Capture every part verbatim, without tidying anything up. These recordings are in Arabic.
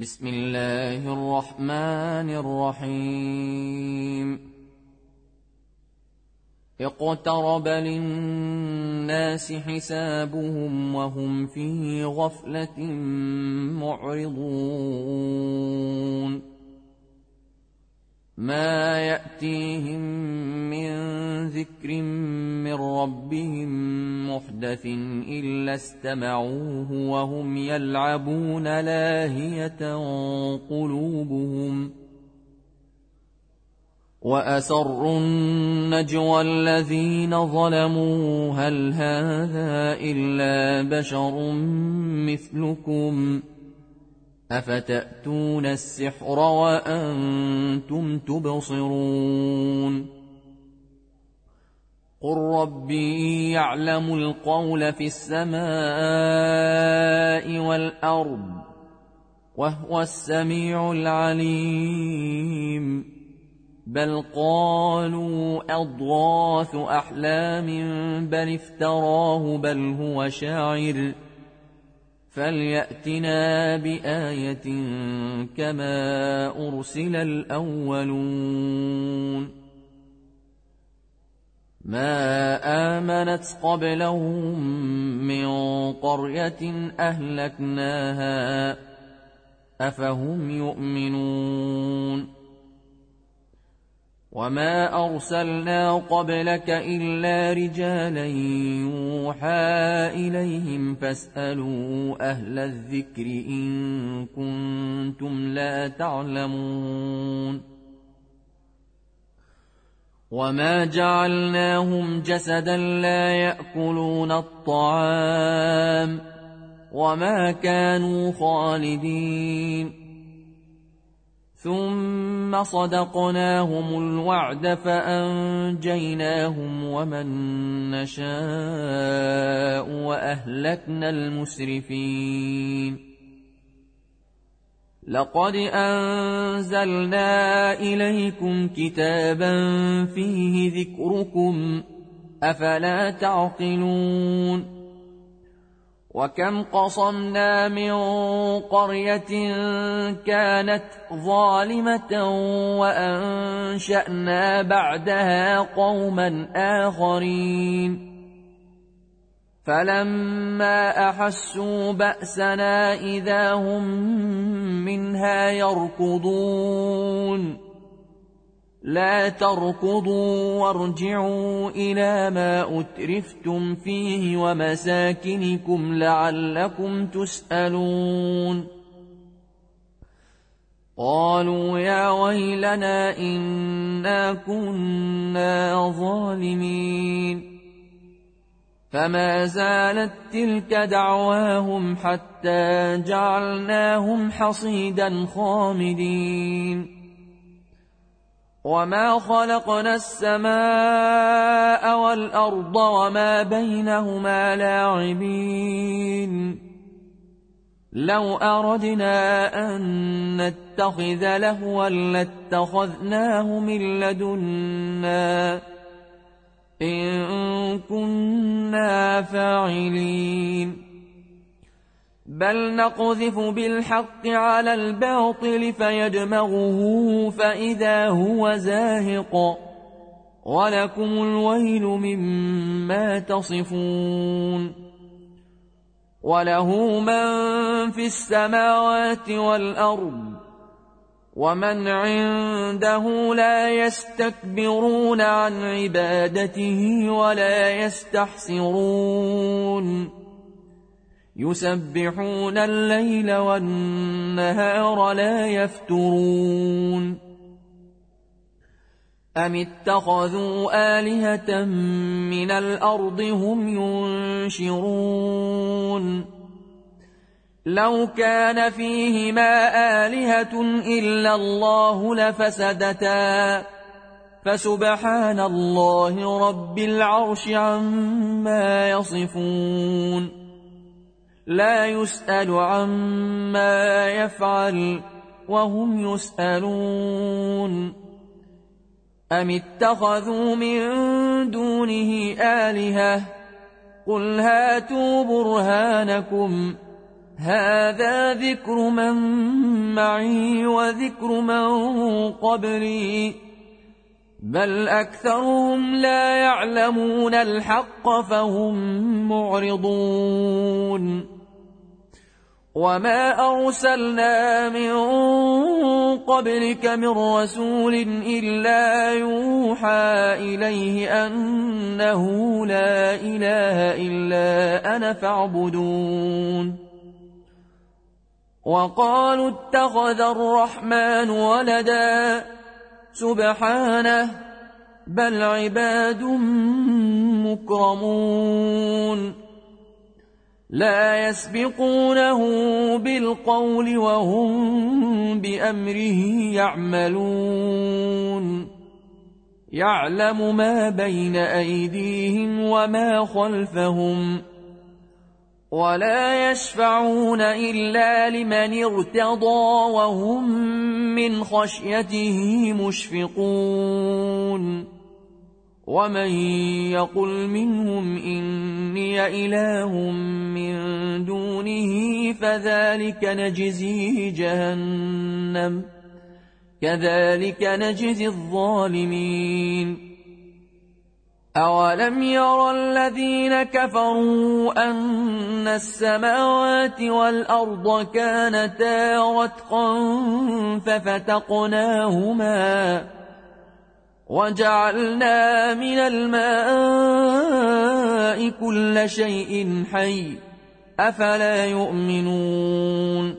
بسم الله الرحمن الرحيم اقترب للناس حسابهم وهم في غفلة معرضون ما يأتيهم من ذكر من ربهم محدث إلا استمعوه وهم يلعبون لاهية قلوبهم وأسروا النجوى الذين ظلموا هل هذا إلا بشر مثلكم أفتأتون السحر وأنتم تبصرون قل ربي يعلم القول في السماء والأرض وهو السميع العليم بل قالوا أضغاث أحلام بل افتراه بل هو شاعر فليأتنا بآية كما أرسل الأولون ما آمنت قبلهم من قرية أهلكناها أفهم يؤمنون وما أرسلنا قبلك إلا رجالا يوحى إليهم فاسألوا أهل الذكر إن كنتم لا تعلمون وما جعلناهم جسدا لا يأكلون الطعام وما كانوا خالدين ثم صدقناهم الوعد فأنجيناهم ومن نشاء وأهلكنا المسرفين لقد أنزلنا إليكم كتابا فيه ذكركم أفلا تعقلون وكم قصمنا من قرية كانت ظالمة وأنشأنا بعدها قوما آخرين فلما أحسوا بأسنا إذا هم منها يركضون لا تركضوا وارجعوا إلى ما أترفتم فيه ومساكنكم لعلكم تسألون قالوا يا ويلنا إنا كنا ظالمين فما زالت تلك دعواهم حتى جعلناهم حصيدا خامدين وما خلقنا السماء والأرض وما بينهما لاعبين لو أردنا أن نتخذ لهوا لاتخذناه من لدنا إن كنا فاعلين بل نقذف بالحق على الباطل فيدمغه فإذا هو زاهق ولكم الويل مما تصفون وله من في السماوات والأرض ومن عنده لا يستكبرون عن عبادته ولا يستحسرون يسبحون الليل والنهار لا يفترون أم اتخذوا آلهة من الأرض هم ينشرون لو كان فيهما آلهة إلا الله لفسدتا فسبحان الله رب العرش عما يصفون لا يسأل عما يفعل وهم يسألون أم اتخذوا من دونه آلهة قل هاتوا برهانكم هذا ذكر من معي وذكر من قبلي بل أكثرهم لا يعلمون الحق فهم معرضون وما أرسلنا من قبلك من رسول إلا يوحى إليه أنه لا إله إلا أنا فاعبدون وقالوا اتخذ الرحمن ولدا سبحانه بل عباد مكرمون لا يسبقونه بالقول وهم بأمره يعملون يعلم ما بين أيديهم وما خلفهم ولا يشفعون إلا لمن ارتضى وهم من خشيته مشفقون ومن يقل منهم إني إله من دونه فذلك نجزيه جهنم كذلك نجزي الظالمين أولم يرى الذين كفروا أن السماوات والأرض كانتا رتقا ففتقناهما وجعلنا من الماء كل شيء حي أفلا يؤمنون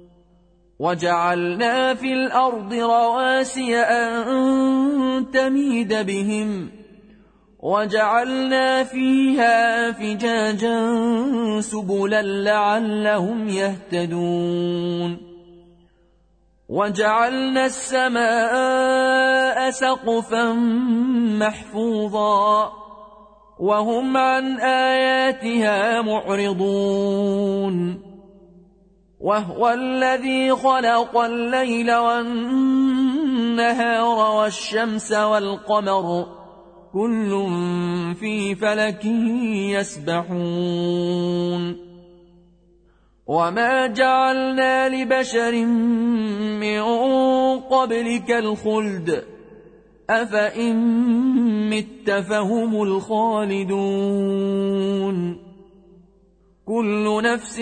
وجعلنا في الأرض رواسي أن تميد بهم وجعلنا فيها فجاجا سبلا لعلهم يهتدون وجعلنا السماء سقفا محفوظا وهم عن آياتها معرضون وهو الذي خلق الليل والنهار والشمس والقمر كل في فلك يسبحون وما جعلنا لبشر من قبلك الخلد أفإن مت فهم الخالدون كل نفس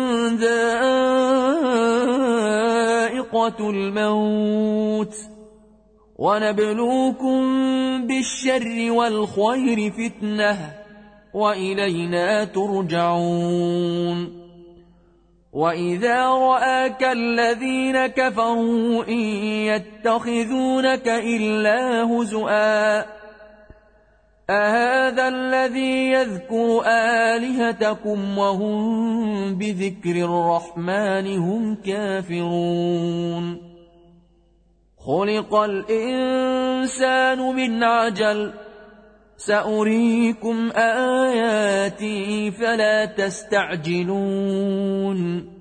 ذائقة الموت ونبلوكم بالشر والخير فتنة وإلينا ترجعون وإذا رآك الذين كفروا إن يتخذونك إلا هزؤا أهذا الذي يذكر آلهتكم وهم بذكر الرحمن هم كافرون خلق الإنسان من عجل سأريكم آياتي فلا تستعجلون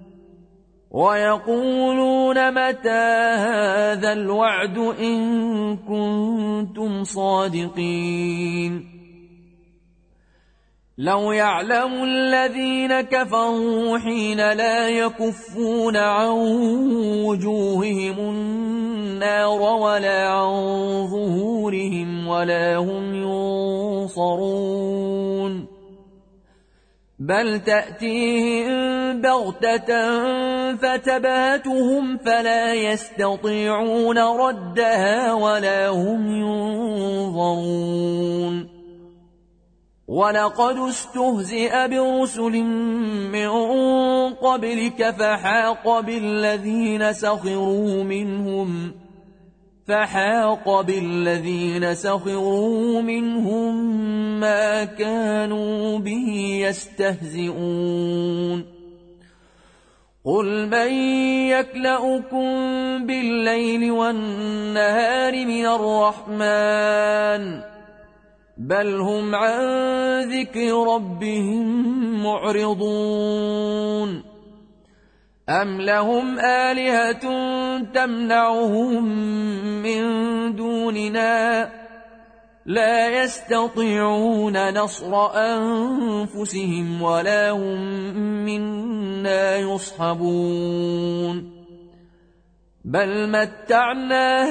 ويقولون متى هذا الوعد إن كنتم صادقين لو يعلم الذين كفروا حين لا يكفون عن وجوههم النار ولا عن ظهورهم ولا هم ينصرون بل تأتيهم بغتة فتبهتهم فلا يستطيعون ردها ولا هم ينظرون ولقد استهزئ برسل من قبلك فحاق بالذين سخروا منهم فحاق بالذين سخروا منهم ما كانوا به يستهزئون قل من يكلؤكم بالليل والنهار من الرحمن بل هم عن ذكر ربهم معرضون أم لهم آلهة تمنعهم من دوننا لا يستطيعون نصر أنفسهم ولا هم منا يصحبون بل متعنا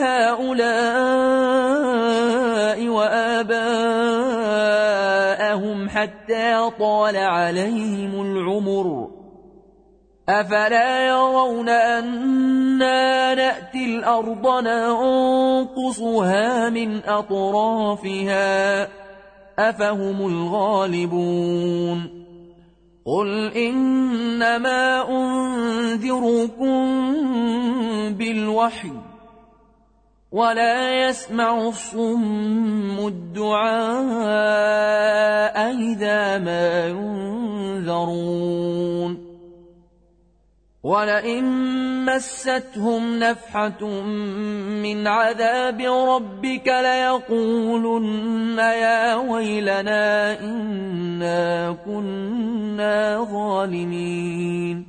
هؤلاء وآباءهم حتى طال عليهم العمر أفلا يرون أنا نأتي الأرض ننقصها من أطرافها أفهم الغالبون قل إنما أنذركم بالوحي ولا يسمع الصم الدعاء إذا ما ينذرون ولئن مستهم نفحة من عذاب ربك ليقولن يا ويلنا إنا كنا ظالمين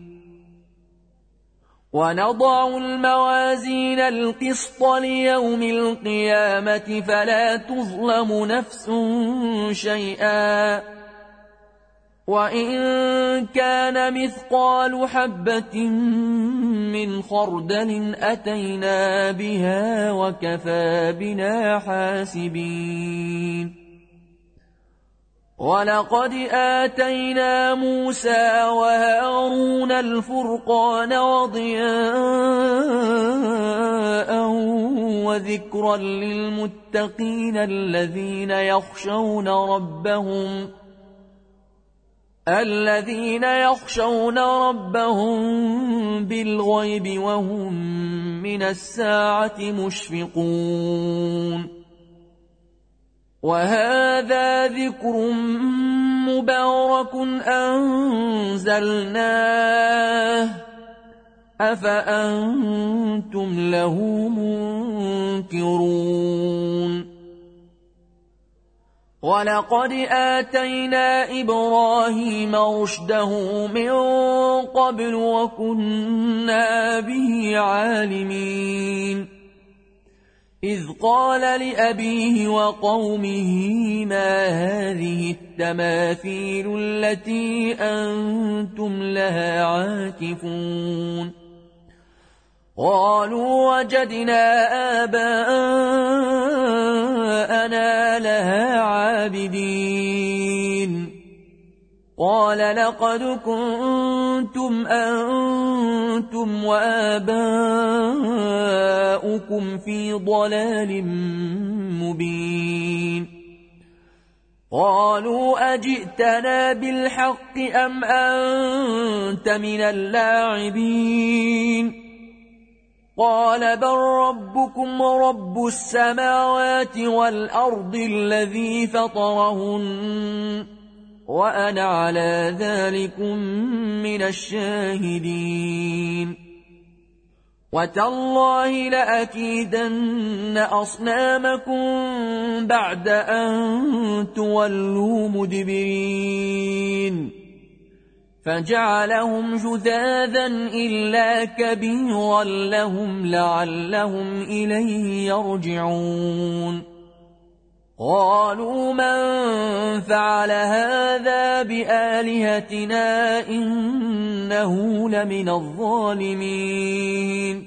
ونضع الموازين القسط ليوم القيامة فلا تظلم نفس شيئا وإن كان مثقال حبة من خردل أتينا بها وكفى بنا حاسبين ولقد آتينا موسى وهارون الفرقان وضياء وذكرا للمتقين الذين يخشون ربهم الذين يخشون ربهم بالغيب وهم من الساعة مشفقون وهذا ذكر مبارك أنزلناه أفأنتم له منكرون ولقد آتينا إبراهيم رشده من قبل وكنا به عالمين إذ قال لأبيه وقومه ما هذه التماثيل التي أنتم لها عاكفون قالوا وجدنا آباءنا لها عابدين قال لقد كنتم أنتم وآباؤكم في ضلال مبين قالوا أجئتنا بالحق أم أنت من اللاعبين قال بل ربكم رب السماوات والأرض الذي فطرهن وأنا على ذلكم من الشاهدين وتالله لأكيدن أصنامكم بعد أن تولوا مدبرين فجعلهم جذاذا إلا كبيرا لهم لعلهم إليه يرجعون قالوا من فعل هذا بآلهتنا إنه لمن الظالمين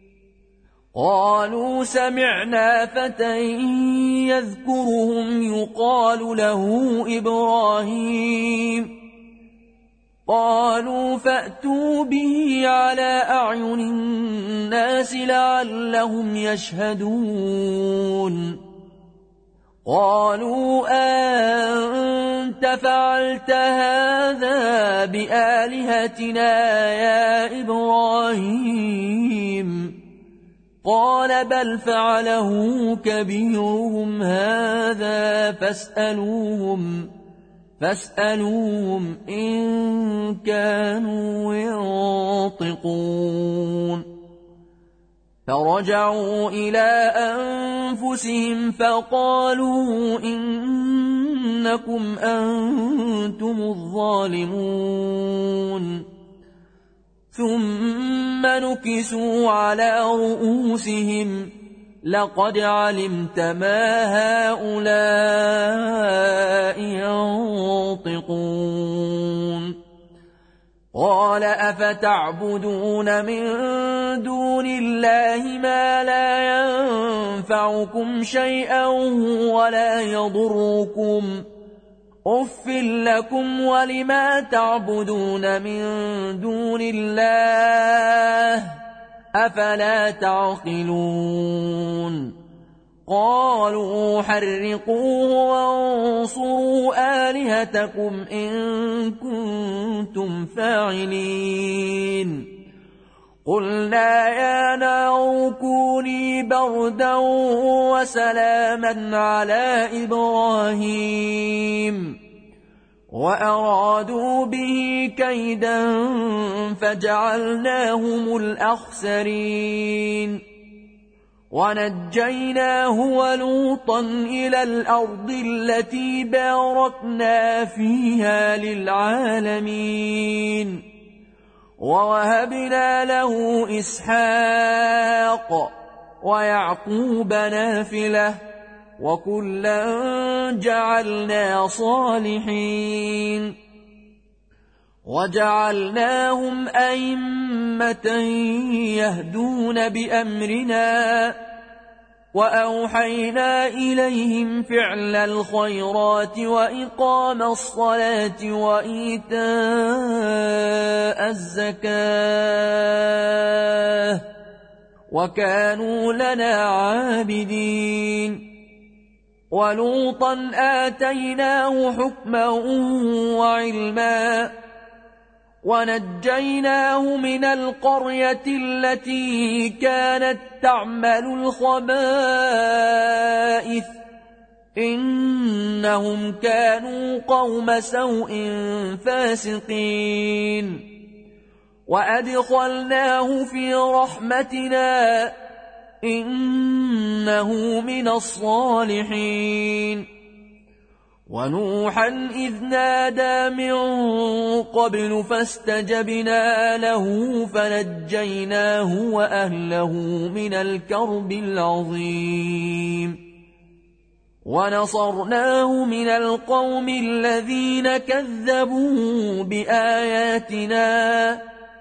قالوا سمعنا فتى يذكرهم يقال له إبراهيم قالوا فأتوا به على أعين الناس لعلهم يشهدون قالوا أنت فعلت هذا بآلهتنا يا إبراهيم قال بل فعله كبيرهم هذا فاسألوهم فاسألوهم إن كانوا ينطقون فرجعوا إلى أنفسهم فقالوا إنكم أنتم الظالمون ثم نكسوا على رؤوسهم لقد علمت ما هؤلاء ينطقون قال أفتعبدون من دون الله ما لا ينفعكم شيئا ولا يضركم أف لكم ولما تعبدون من دون الله أفلا تعقلون قالوا حرقوه وانصروا آلهتكم إن كنتم فاعلين قلنا يا نار كوني بردا وسلاما على إبراهيم وأرادوا به كيدا فجعلناهم الأخسرين ونجيناه ولوطا إلى الأرض التي باركنا فيها للعالمين ووهبنا له إسحاق ويعقوب نافلة وكلا جعلنا صالحين وجعلناهم أئمة يهدون بأمرنا وأوحينا إليهم فعل الخيرات وإقام الصلاة وإيتاء الزكاة وكانوا لنا عابدين ولوطا آتيناه حكما وعلما ونجيناه من القرية التي كانت تعمل الخبائث إنهم كانوا قوم سوء فاسقين وأدخلناه في رحمتنا إنه من الصالحين ونوحا إذ نادى من قبل فاستجبنا له فنجيناه وأهله من الكرب العظيم ونصرناه من القوم الذين كذبوا بآياتنا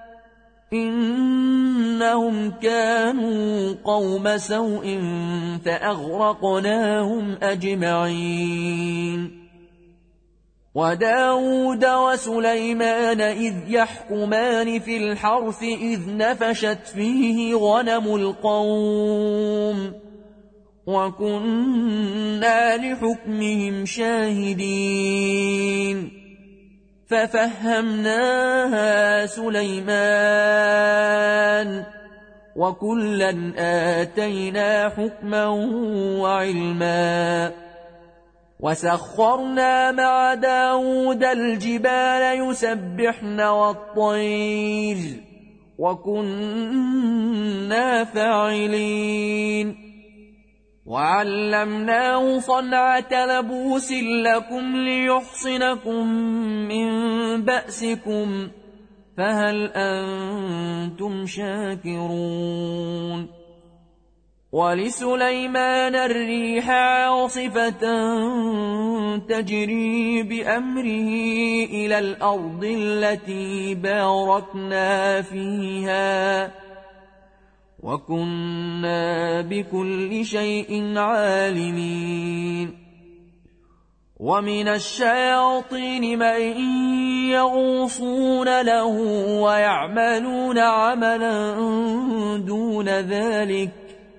إنهم كانوا قوم سوء فأغرقناهم أجمعين وداود وسليمان إذ يحكمان في الحرث إذ نفشت فيه غنم القوم وكنا لحكمهم شاهدين ففهمناها سليمان وكلا آتينا حكما وعلما وسخرنا مع داود الجبال يسبحن والطير وكنا فاعلين وعلمناه صنعة لبوس لكم ليحصنكم من بأسكم فهل أنتم شاكرون ولسليمان الريح عاصفة تجري بأمره إلى الأرض التي باركنا فيها وكنا بكل شيء عالمين ومن الشياطين من يغوصون له ويعملون عملا دون ذلك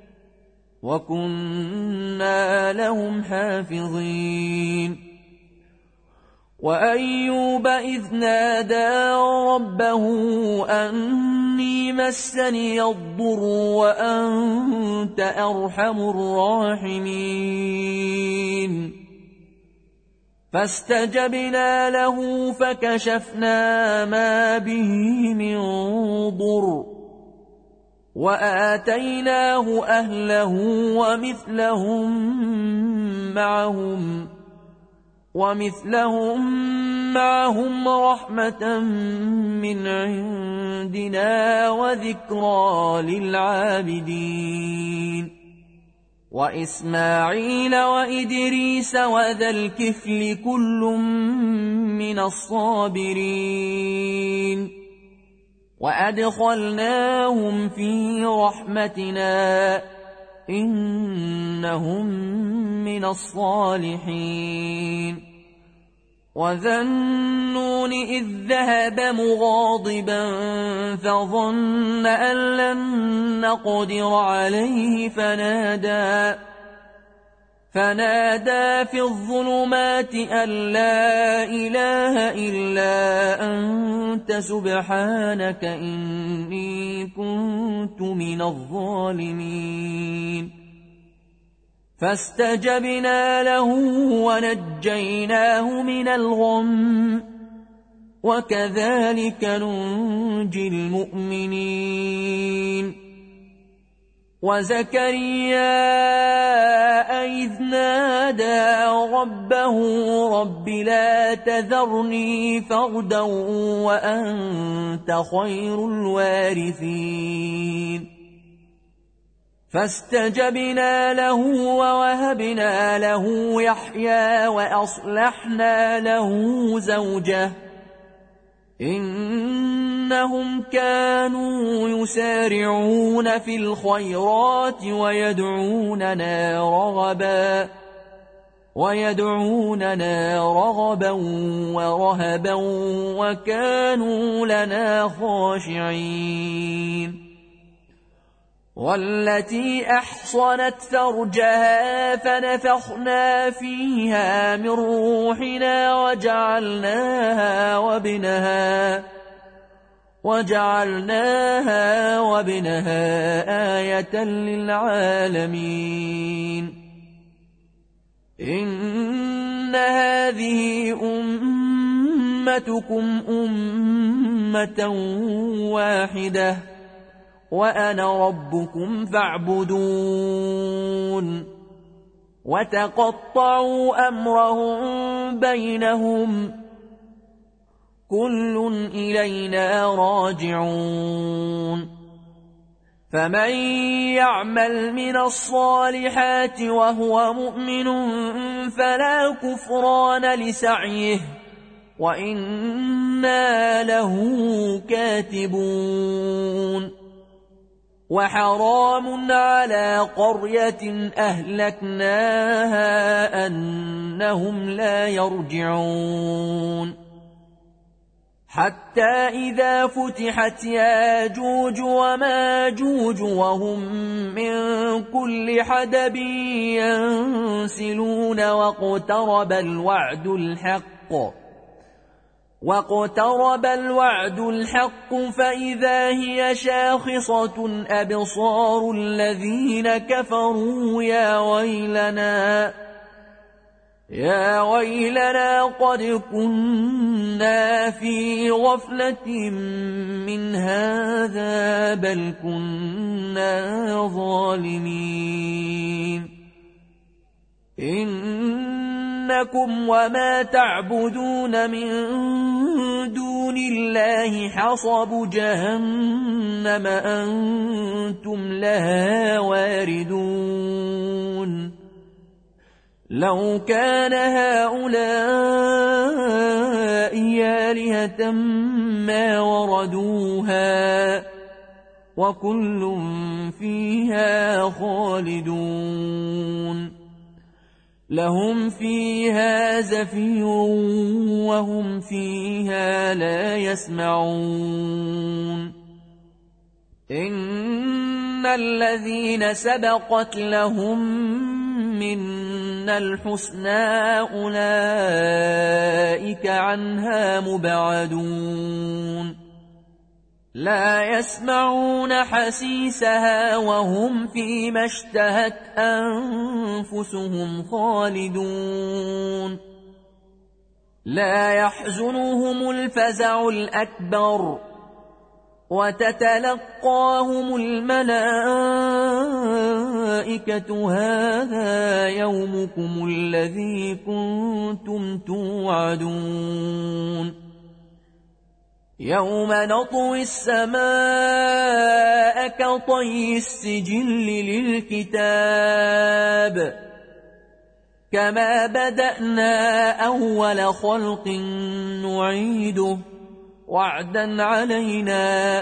وكنا لهم حافظين وأيوب إذ نادى ربه أني مسني الضر وأنت أرحم الراحمين فاستجبنا له فكشفنا ما به من ضر وآتيناه أهله ومثلهم معهم ومثلهم معهم رحمة من عندنا وذكرى للعابدين وإسماعيل وإدريس وذا الكفل كل من الصابرين وأدخلناهم في رحمتنا إنهم من الصالحين وذا النون إذ ذهب مغاضبا فظن أن لن نقدر عليه فنادى فنادى في الظلمات أن لا إله إلا أنت سبحانك إني كنت من الظالمين فاستجبنا له ونجيناه من الغم وكذلك ننجي المؤمنين وزكريا إذ نادى ربه رب لا تذرني فردا وأنت خير الوارثين فاستجبنا له ووهبنا له يحيى وأصلحنا له زوجه إنهم كانوا يسارعون في الخيرات ويدعوننا رغبا ويدعوننا رغبا ورهبا وكانوا لنا خاشعين والتي أحصنت فرجها فنفخنا فيها من روحنا وجعلناها وابنها وجعلناها وابنها آية للعالمين إن هذه أمتكم أمة واحدة وأنا ربكم فاعبدون وتقطعوا أمرهم بينهم كل إلينا راجعون فمن يعمل من الصالحات وهو مؤمن فلا كفران لسعيه وإنا له كاتبون وحرام على قرية أهلكناها أنهم لا يرجعون حتى إذا فتحت ياجوج وماجوج وهم من كل حدب ينسلون واقترب الوعد الحق واقترب الوعد الحق فإذا هي شاخصة أبصار الذين كفروا يا ويلنا يا ويلنا قد كنا في غفلة من هذا بل كنا ظالمين إنكم وما تعبدون من دون الله حصب جهنم أنتم لها واردون لو كان هؤلاء آلهة ما وردوها وكل فيها خالدون لهم فيها زفير وهم فيها لا يسمعون إن الذين سبقت لهم منا الحسنى أولئك عنها مبعدون لا يسمعون حسيسها وهم فيما اشتهت أنفسهم خالدون لا يحزنهم الفزع الأكبر وتتلقاهم الملائكة هذا يومكم الذي كنتم توعدون يوم نطوي السماء كطي السجل للكتاب كما بدأنا أول خلق نعيده وعدا علينا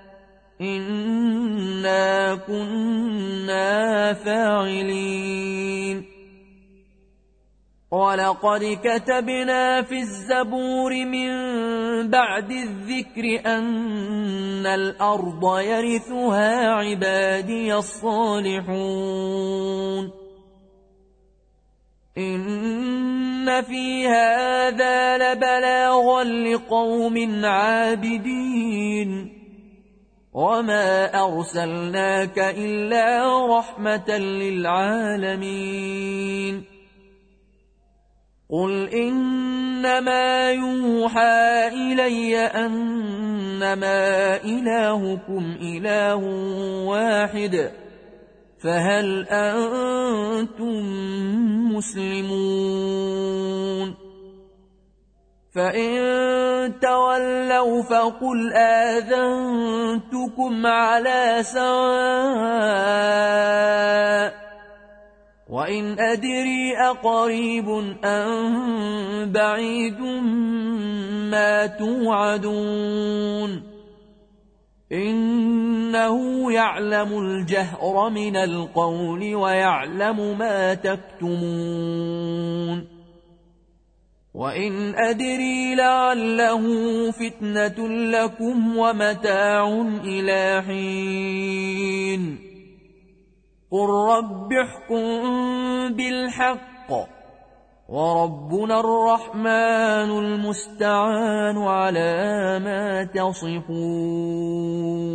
إنا كنا فاعلين ولقد كتبنا في الزبور من بعد الذكر أن الأرض يرثها عبادي الصالحون إن في هذا لبلاغا لقوم عابدين وما أرسلناك إلا رحمة للعالمين قل إنما يوحى إلي أنما إلهكم إله واحد فهل أنتم مسلمون فإن تولوا فقل آذنتكم على سواء وإن أدري أقريب أم بعيد ما توعدون إنه يعلم الجهر من القول ويعلم ما تكتمون وإن أدري لعله فتنة لكم ومتاع إلى حين قل رب احكم بالحق وربنا الرحمن المستعان على ما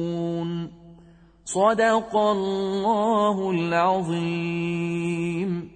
تصفون صدق الله العظيم.